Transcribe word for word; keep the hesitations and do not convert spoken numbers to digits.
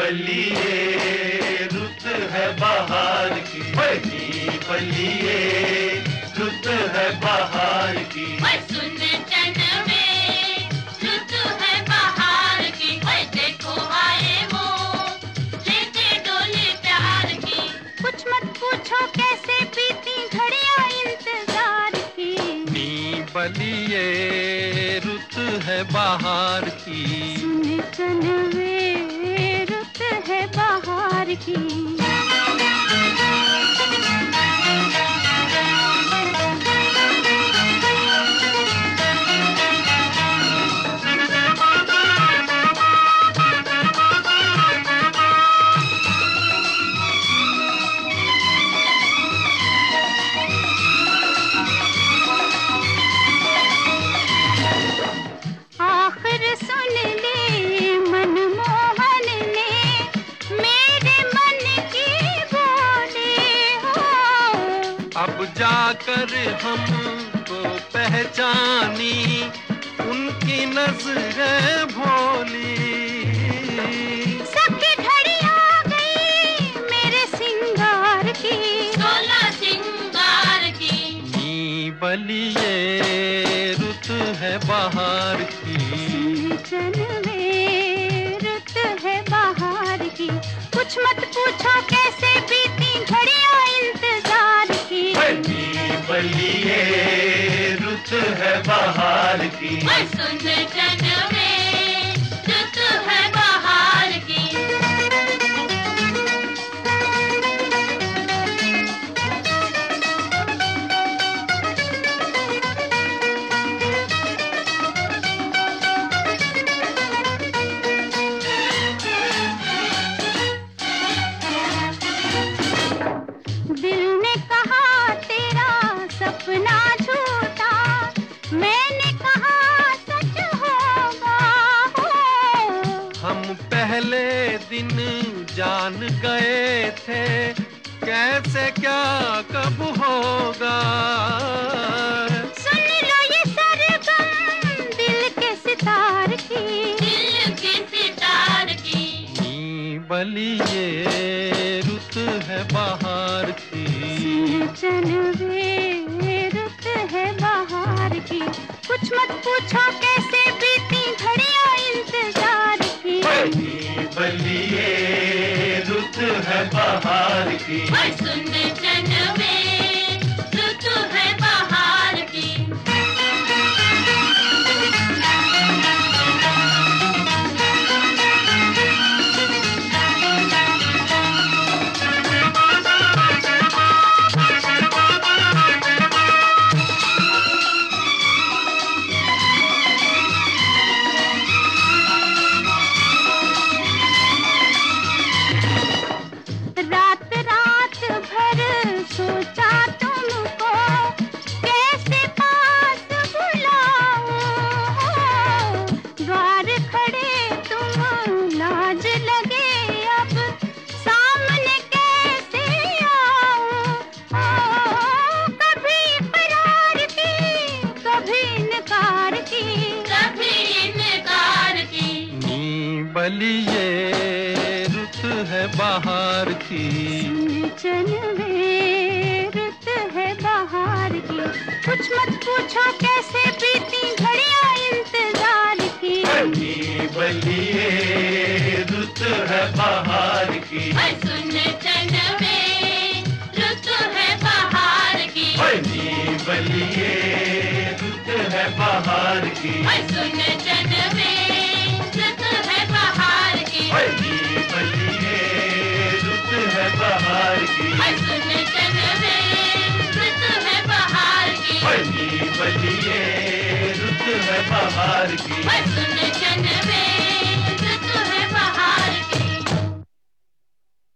बलिए रुत है बहार की, नी बलिए रुत है बहार की। सुन चनवे रुत है बहार की, देखो आए वो लेके डोली प्यार की। कुछ मत पूछो कैसे बीती घड़ियां इंतजार की, नी बलिए रुत है बहार की। सुन चनवे रुत है बहार की। आखिर सुन ले मनमोहन ने मेरे मन की बोली हो, अब जाकर हमको पहचानी उनकी नजरें भोली। सबकी घड़ी आ गई मेरे सिंगार की, सोलह सिंगार की। नी बलिए रुत है बहार की, चनवे रुत है बहार की। कुछ मत पूछो कैसे बीती घड़ियां इंतजार की, नी बलिए रुत है बहार की। सुन चनवे रुत है बहार की। दिल ने कहा तेरा सपना झूठा, मैंने कहा सच होगा हो। हम पहले दिन जान गए थे कैसे क्या कब होगा। सुन लो ये सरगम दिल के सितार की, दिल के सितार की। नी बलिए रुत है बहार की, चनवे रुत है बहार की। कुछ मत पूछो कैसे बीती घड़ियां इंतजार की, नी बलिए रुत है बहार की। सुन चनवे रुत है बहार की। रात रात भर सोचा तुमको कैसे पास बुलाऊं, द्वार खड़े तुम लाज लगे अब सामने कैसे आऊं। कभी इकरार की कभी इनकार की, कभी इनकार की। नी बलिए रुत है बहार की, चनवे रुत है बहार की। कुछ मत पूछो कैसे बीती घड़ियां इंतजार की, नी बलिए रुत है बहार की। सुन चनवे रुत है बहार की, नी बलिए रुत है बहार की। सुन चनवे रुत है बहार की, नी बलिए रुत है बहार की। सुन चनवे रुत है बहार की, नी बलिए रुत है बहार की। सुन